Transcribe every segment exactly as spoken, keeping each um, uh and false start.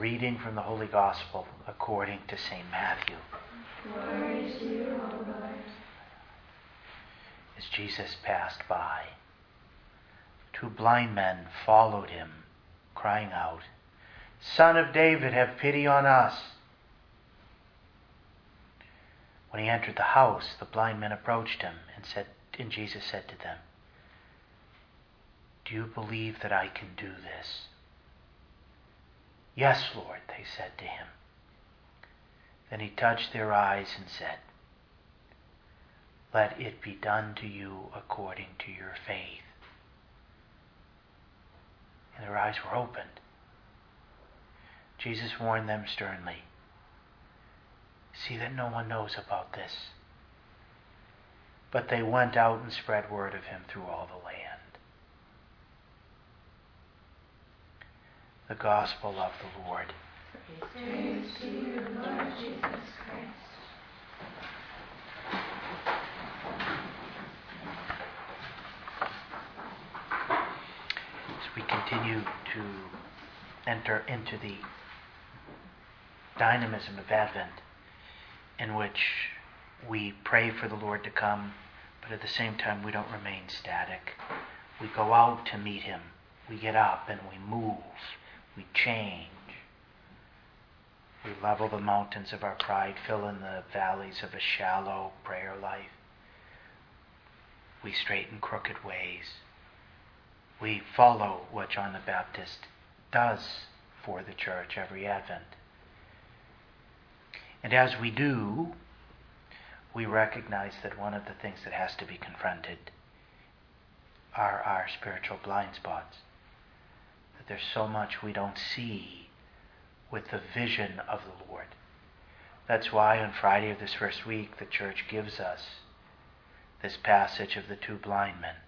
reading from the Holy Gospel according to Saint Matthew. Glory to you, O Lord. As Jesus passed by, two blind men followed him, crying out, "Son of David, have pity on us." When he entered the house, the blind men approached him, and said, and Jesus said to them, "Do you believe that I can do this?" "Yes, Lord," they said to him. Then he touched their eyes and said, "Let it be done to you according to your faith." And their eyes were opened. Jesus warned them sternly, "See that no one knows about this." But they went out and spread word of him through all the land. The Gospel of the Lord. Praise to you, Lord Jesus Christ. As we continue to enter into the dynamism of Advent, in which we pray for the Lord to come, but at the same time we don't remain static. We go out to meet him. We get up and we move. We change. We level the mountains of our pride, fill in the valleys of a shallow prayer life. We straighten crooked ways. We follow what John the Baptist does for the church every Advent. And as we do, we recognize that one of the things that has to be confronted are our spiritual blind spots. That there's so much we don't see with the vision of the Lord. That's why on Friday of this first week, the church gives us this passage of the two blind men.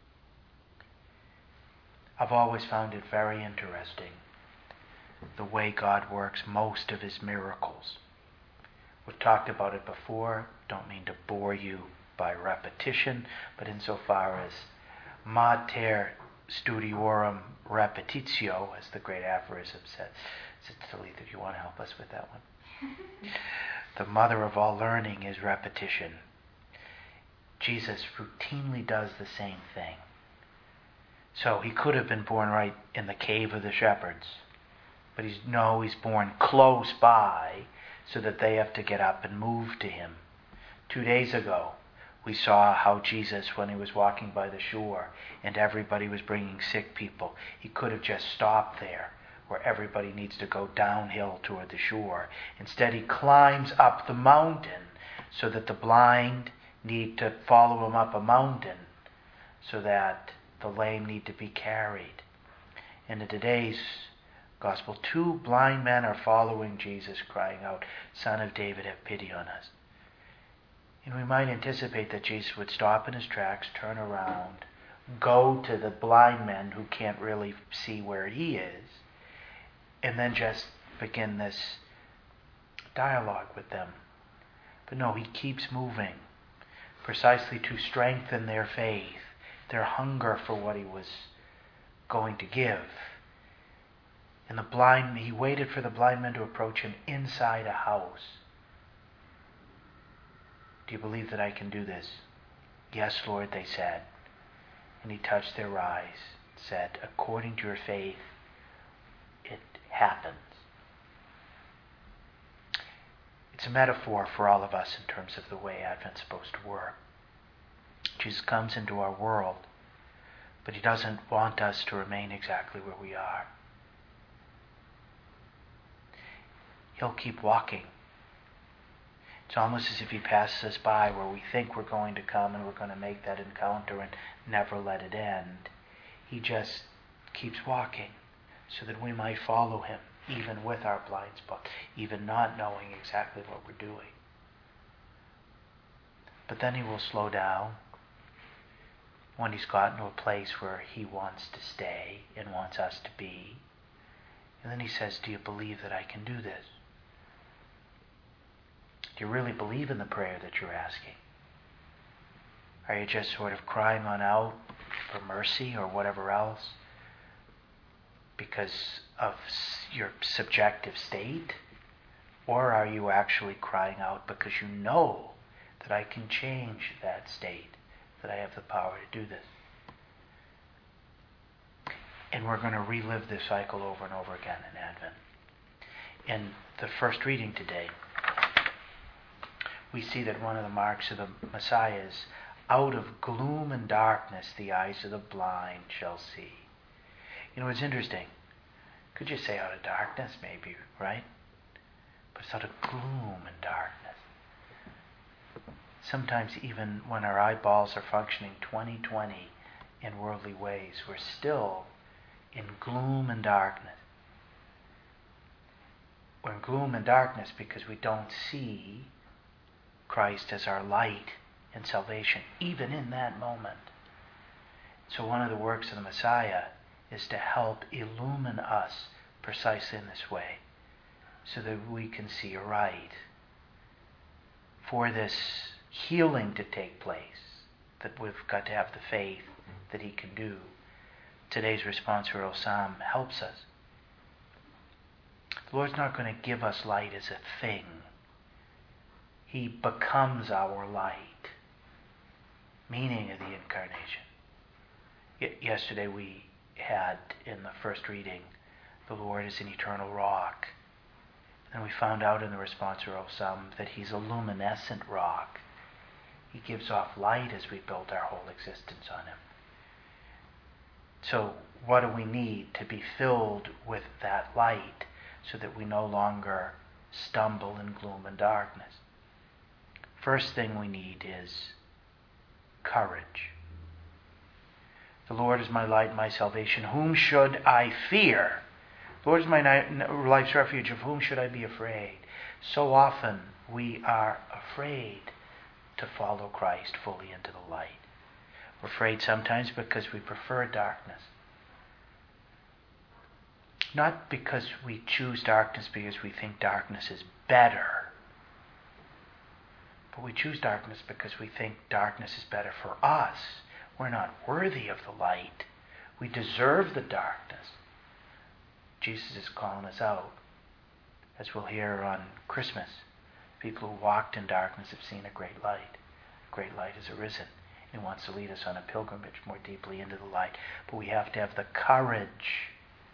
I've always found it very interesting the way God works most of his miracles. We've talked about it before. Don't mean to bore you by repetition, but insofar as mater studiorum repetitio, as the great aphorism says. Talitha, if you want to help us with that one. The mother of all learning is repetition. Jesus routinely does the same thing. So he could have been born right in the cave of the shepherds, but he's no, he's born close by, so that they have to get up and move to him. Two days ago, we saw how Jesus, when he was walking by the shore and everybody was bringing sick people, he could have just stopped there where everybody needs to go downhill toward the shore. Instead, he climbs up the mountain so that the blind need to follow him up a mountain, so that the lame need to be carried. And in today's Gospel, two blind men are following Jesus, crying out, "Son of David, have pity on us." And we might anticipate that Jesus would stop in his tracks, turn around, go to the blind men who can't really see where he is, and then just begin this dialogue with them. But no, he keeps moving, precisely to strengthen their faith, their hunger for what he was going to give. And the blind, he waited for the blind men to approach him inside a house. "Do you believe that I can do this?" "Yes, Lord," they said. And he touched their eyes, said, "According to your faith, it happens." It's a metaphor for all of us in terms of the way Advent's supposed to work. Jesus comes into our world, but he doesn't want us to remain exactly where we are. He'll keep walking. It's almost as if he passes us by where we think we're going to come and we're going to make that encounter and never let it end. He just keeps walking so that we might follow him, even with our blind spot, even not knowing exactly what we're doing. But then he will slow down when he's gotten to a place where he wants to stay and wants us to be. And then he says, "Do you believe that I can do this? Do you really believe in the prayer that you're asking? Are you just sort of crying on out for mercy or whatever else because of your subjective state? Or are you actually crying out because you know that I can change that state, that I have the power to do this? And we're going to relive this cycle over and over again in Advent. In the first reading today, we see that one of the marks of the Messiah is, out of gloom and darkness the eyes of the blind shall see. You know, it's interesting. Could you say out of darkness? Maybe, right? But it's out of gloom and darkness. Sometimes even when our eyeballs are functioning twenty twenty in worldly ways, we're still in gloom and darkness. We're in gloom and darkness because we don't see Christ as our light and salvation, even in that moment. So one of the works of the Messiah is to help illumine us precisely in this way, so that we can see aright. For this healing to take place, that we've got to have the faith that He can do, today's responsorial psalm helps us. The Lord's not going to give us light as a thing. He becomes our light. Meaning of the Incarnation. Y- yesterday we had in the first reading, the Lord is an eternal rock. And we found out in the responsorial psalm that He's a luminescent rock. He gives off light as we build our whole existence on Him. So what do we need to be filled with that light so that we no longer stumble in gloom and darkness? First thing we need is courage. The Lord is my light and my salvation. Whom should I fear? The Lord is my life's refuge. Of whom should I be afraid? So often we are afraid to follow Christ fully into the light. We're afraid sometimes because we prefer darkness. Not because we choose darkness because we think darkness is better. But we choose darkness because we think darkness is better for us. We're not worthy of the light. We deserve the darkness. Jesus is calling us out. As we'll hear on Christmas, people who walked in darkness have seen a great light. A great light has arisen. He wants to lead us on a pilgrimage more deeply into the light. But we have to have the courage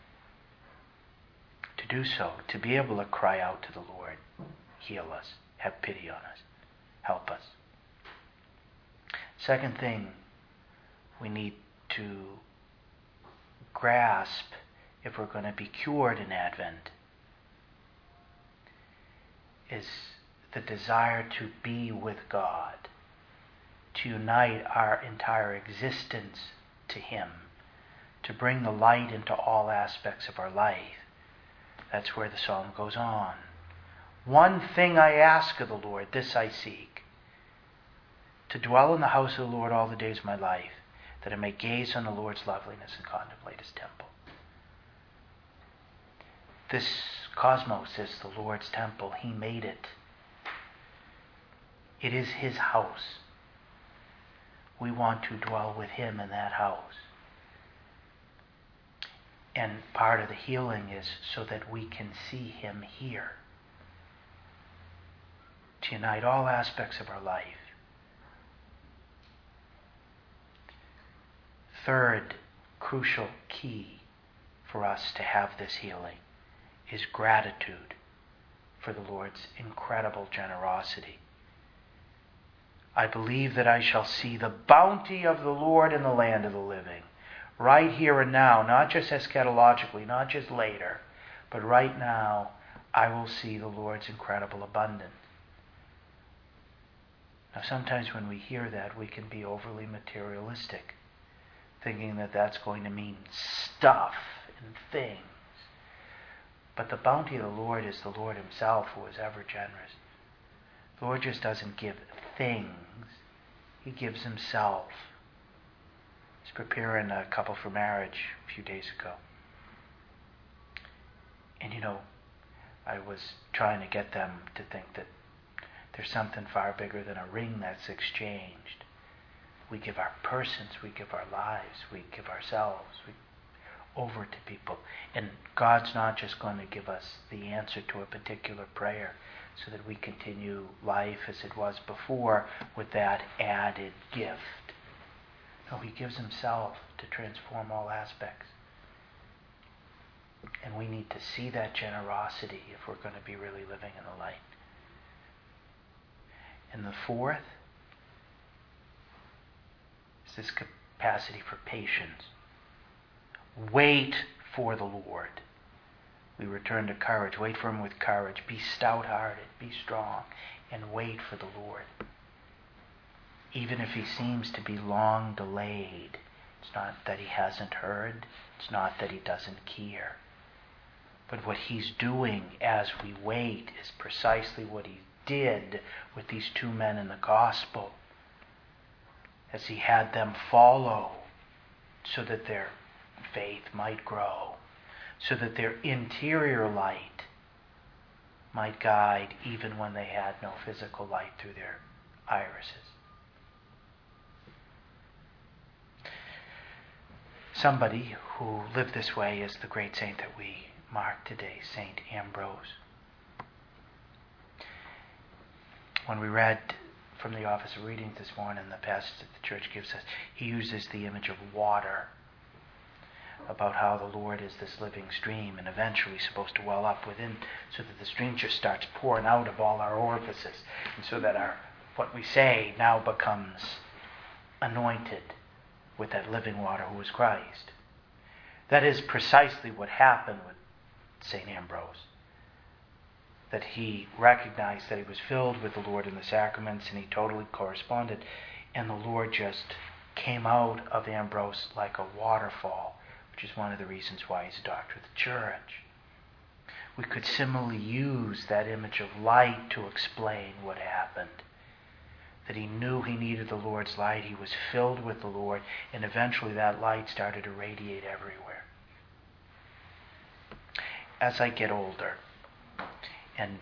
to do so, to be able to cry out to the Lord, heal us, have pity on us, help us. Second thing we need to grasp if we're going to be cured in Advent is the desire to be with God, to unite our entire existence to Him, to bring the light into all aspects of our life. That's where the psalm goes on. One thing I ask of the Lord, this I seek, to dwell in the house of the Lord all the days of my life, that I may gaze on the Lord's loveliness and contemplate His temple. This cosmos is the Lord's temple. He made it. It is His house. We want to dwell with Him in that house. And part of the healing is so that we can see Him here. To unite all aspects of our life. Third crucial key for us to have this healing is gratitude for the Lord's incredible generosity. I believe that I shall see the bounty of the Lord in the land of the living. Right here and now, not just eschatologically, not just later, but right now, I will see the Lord's incredible abundance. Now, sometimes when we hear that, we can be overly materialistic, thinking that that's going to mean stuff and things. But the bounty of the Lord is the Lord Himself, who is ever generous. The Lord just doesn't give things. He gives Himself. I was preparing a couple for marriage a few days ago. And you know, I was trying to get them to think that there's something far bigger than a ring that's exchanged. We give our persons, we give our lives, we give ourselves, we, over to people. And God's not just going to give us the answer to a particular prayer so that we continue life as it was before with that added gift. No, he gives himself to transform all aspects. And we need to see that generosity if we're going to be really living in the light. And the fourth is this capacity for patience. Wait for the Lord. We return to courage. Wait for him with courage. Be stout-hearted. Be strong. And wait for the Lord. Even if he seems to be long delayed, it's not that he hasn't heard. It's not that he doesn't care. But what he's doing as we wait is precisely what he did with these two men in the gospel, as he had them follow so that their faith might grow, so that their interior light might guide even when they had no physical light through their irises. Somebody who lived this way is the great saint that we mark today, Saint Ambrose. When we read from the Office of Readings this morning, the passage that the church gives us, he uses the image of water, about how the Lord is this living stream and eventually supposed to well up within, so that the stream just starts pouring out of all our orifices, and so that our what we say now becomes anointed with that living water who is Christ. That is precisely what happened with Saint Ambrose. That he recognized that he was filled with the Lord in the sacraments, and he totally corresponded, and the Lord just came out of Ambrose like a waterfall, which is one of the reasons why he's a doctor of the church. We could similarly use that image of light to explain what happened. That he knew he needed the Lord's light, he was filled with the Lord, and eventually that light started to radiate everywhere. As I get older, and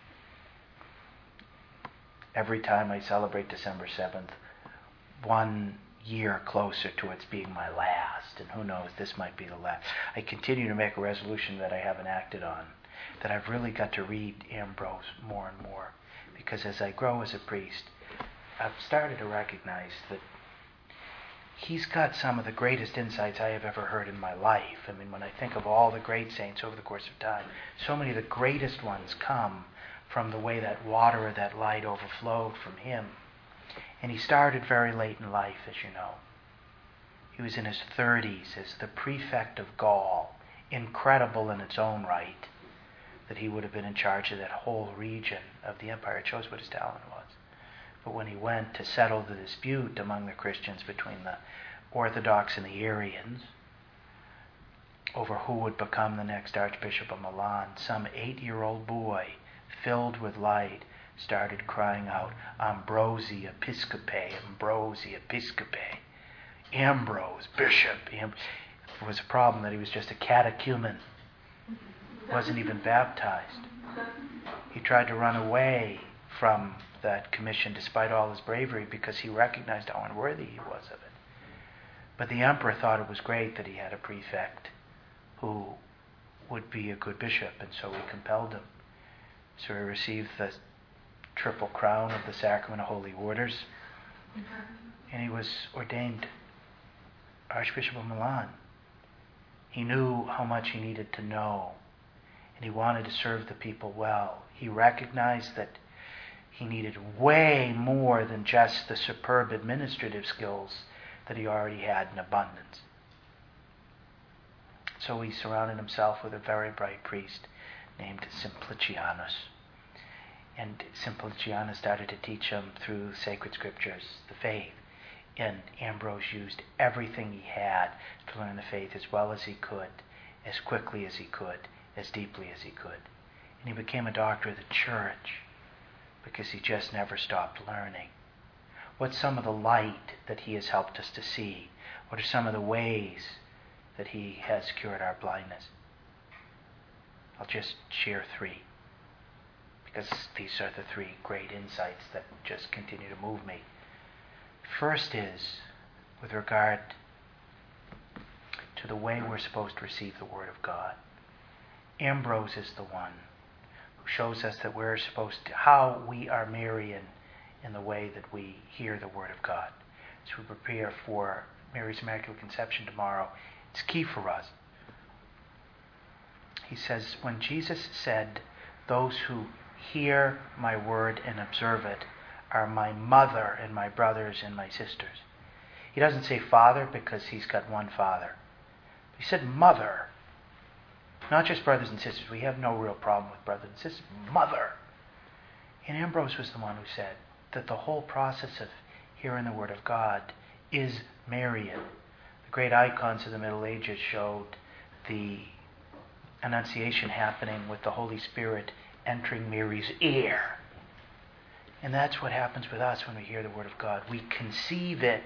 every time I celebrate December seventh, one year closer to its being my last, and who knows, this might be the last, I continue to make a resolution that I haven't acted on, that I've really got to read Ambrose more and more, because as I grow as a priest, I've started to recognize that he's got some of the greatest insights I have ever heard in my life. I mean, when I think of all the great saints over the course of time, so many of the greatest ones come from the way that water or that light overflowed from him. And he started very late in life, as you know. He was in his thirties as the prefect of Gaul, incredible in its own right, that he would have been in charge of that whole region of the empire. It shows what his talent was. But when he went to settle the dispute among the Christians between the Orthodox and the Arians over who would become the next Archbishop of Milan, some eight-year-old boy filled with light started crying out, Ambrosi Episcopi, Ambrosi Episcopi, Ambrose, Bishop. Am-. It was a problem that he was just a catechumen, wasn't even baptized. He tried to run away from that commission despite all his bravery because he recognized how unworthy he was of it. But the emperor thought it was great that he had a prefect who would be a good bishop, and so he compelled him. So he received the triple crown of the sacrament of holy orders, and he was ordained Archbishop of Milan. He knew how much he needed to know, and he wanted to serve the people well. He recognized that he needed way more than just the superb administrative skills that he already had in abundance. So he surrounded himself with a very bright priest named Simplicianus. And Simplicianus started to teach him through sacred scriptures the faith. And Ambrose used everything he had to learn the faith as well as he could, as quickly as he could, as deeply as he could. And he became a doctor of the church, because he just never stopped learning. What's some of the light that he has helped us to see? What are some of the ways that he has cured our blindness? I'll just share three, because these are the three great insights that just continue to move me. First is with regard to to the way we're supposed to receive the Word of God. Ambrose is the one who shows us that we're supposed to, how we are Marian in the way that we hear the Word of God. As we prepare for Mary's Immaculate Conception tomorrow, it's key for us. He says, when Jesus said, those who hear my word and observe it are my mother and my brothers and my sisters. He doesn't say father because he's got one father. He said mother. Not just brothers and sisters. We have no real problem with brothers and sisters. Mother. And Ambrose was the one who said that the whole process of hearing the Word of God is Marian. The great icons of the Middle Ages showed the Annunciation happening with the Holy Spirit entering Mary's ear. And that's what happens with us when we hear the Word of God. We conceive it.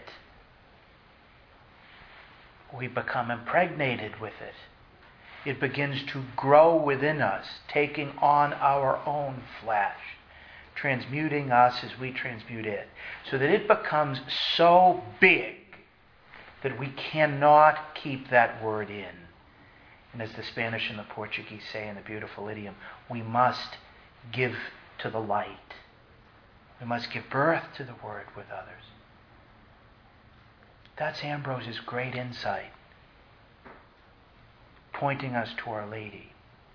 We become impregnated with it. It begins to grow within us, taking on our own flesh, transmuting us as we transmute it, so that it becomes so big that we cannot keep that word in. And as the Spanish and the Portuguese say in the beautiful idiom, we must give to the light. We must give birth to the Word with others. That's Ambrose's great insight, pointing us to Our Lady.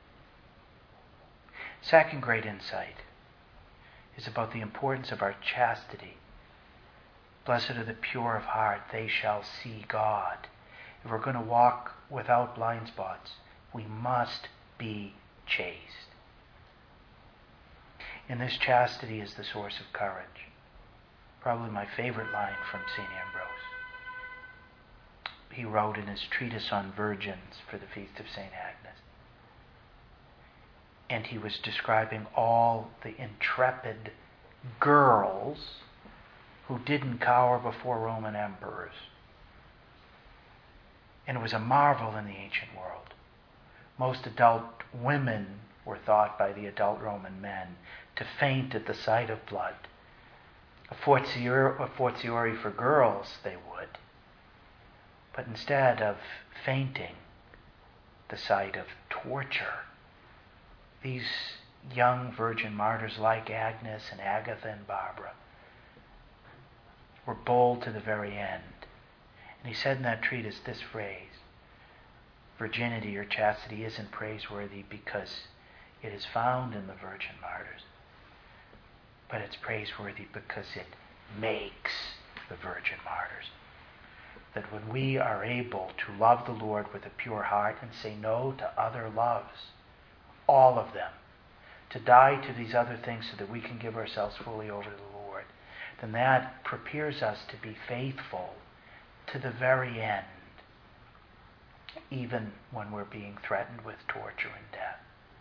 Second great insight is about the importance of our chastity. Blessed are the pure of heart, they shall see God. If we're going to walk without blind spots, we must be chaste. And this chastity is the source of courage. Probably my favorite line from Saint Ambrose. He wrote in his treatise on virgins for the feast of Saint Agnes. And he was describing all the intrepid girls who didn't cower before Roman emperors. And it was a marvel in the ancient world. Most adult women were thought by the adult Roman men to faint at the sight of blood. A fortiori, a fortiori for girls, they would. But instead of fainting the sight of torture, these young virgin martyrs like Agnes and Agatha and Barbara were bold to the very end. And he said in that treatise this phrase, virginity or chastity isn't praiseworthy because it is found in the virgin martyrs, but it's praiseworthy because it makes the virgin martyrs. That when we are able to love the Lord with a pure heart and say no to other loves, all of them, to die to these other things so that we can give ourselves fully over to the Lord, then that prepares us to be faithful to the very end, even when we're being threatened with torture and death.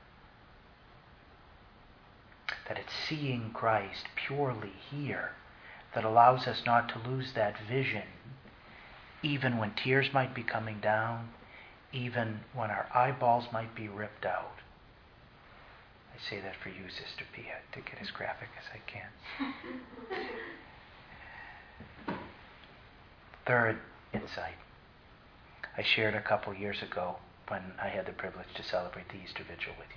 That it's seeing Christ purely here that allows us not to lose that vision, even when tears might be coming down, even when our eyeballs might be ripped out. I say that for you, Sister Pia, to get as graphic as I can. Third insight. I shared a couple years ago when I had the privilege to celebrate the Easter Vigil with you.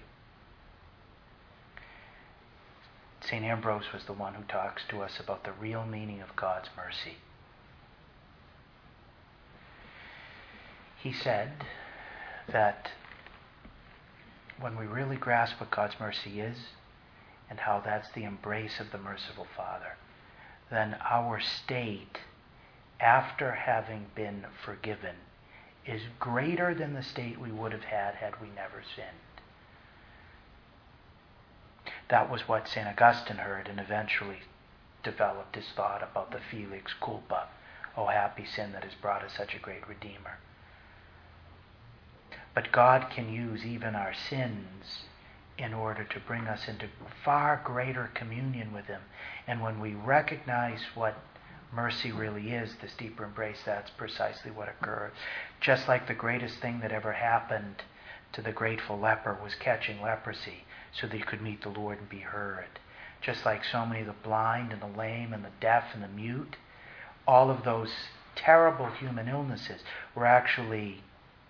Saint Ambrose was the one who talks to us about the real meaning of God's mercy. He said that when we really grasp what God's mercy is and how that's the embrace of the merciful Father, then our state after having been forgiven is greater than the state we would have had had we never sinned. That was what Saint Augustine heard and eventually developed his thought about the Felix culpa, O happy sin that has brought us such a great Redeemer. But God can use even our sins in order to bring us into far greater communion with Him. And when we recognize what mercy really is, this deeper embrace, that's precisely what occurs. Just like the greatest thing that ever happened to the grateful leper was catching leprosy so that he could meet the Lord and be heard. Just like so many of the blind and the lame and the deaf and the mute, all of those terrible human illnesses were actually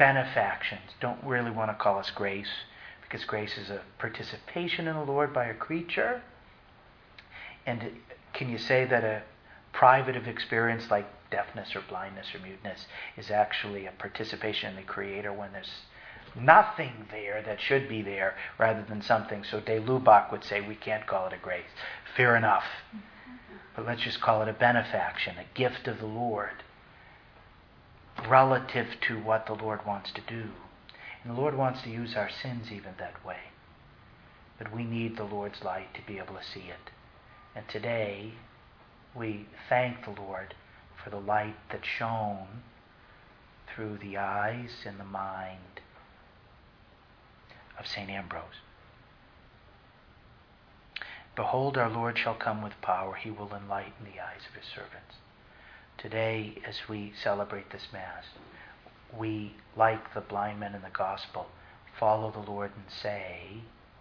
benefactions. Don't really want to call us grace, because grace is a participation in the Lord by a creature. And can you say that a privative experience like deafness or blindness or muteness is actually a participation in the Creator when there's nothing there that should be there rather than something? So de Lubac would say we can't call it a grace. Fair enough. But let's just call it a benefaction, a gift of the Lord, relative to what the Lord wants to do. And the Lord wants to use our sins even that way. But we need the Lord's light to be able to see it. And today, we thank the Lord for the light that shone through the eyes and the mind of Saint Ambrose. Behold, our Lord shall come with power. He will enlighten the eyes of his servants. Today, as we celebrate this Mass, we, like the blind men in the Gospel, follow the Lord and say,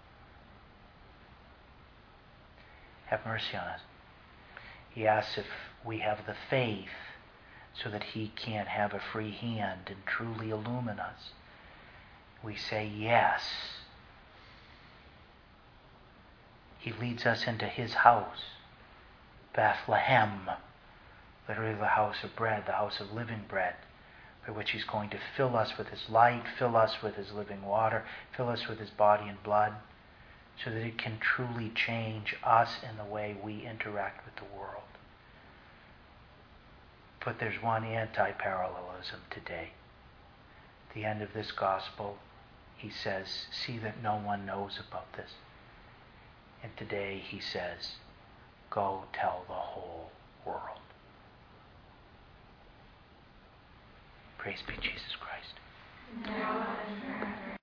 have mercy on us. He asks if we have the faith so that he can have a free hand and truly illumine us. We say yes. He leads us into his house, Bethlehem, literally the house of bread, the house of living bread, by which he's going to fill us with his light, fill us with his living water, fill us with his body and blood, so that it can truly change us in the way we interact with the world. But there's one anti-parallelism today. At the end of this gospel, he says, see that no one knows about this. And today he says, go tell the whole world. Praise be Jesus Christ. Now and forever.